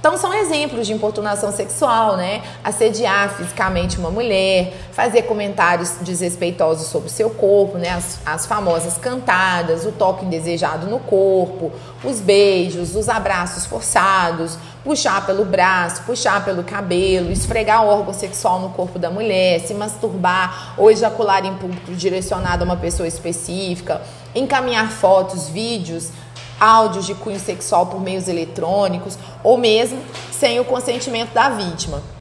Então são exemplos de importunação sexual, né? Assediar fisicamente uma mulher, fazer comentários desrespeitosos sobre o seu corpo, né? As famosas cantadas, o toque indesejado no corpo, os beijos, os abraços forçados, puxar pelo braço, puxar pelo cabelo, esfregar o órgão sexual no corpo da mulher, se masturbar ou ejacular em público direcionado a uma pessoa específica, encaminhar fotos, vídeos, áudios de cunho sexual por meios eletrônicos ou mesmo sem o consentimento da vítima.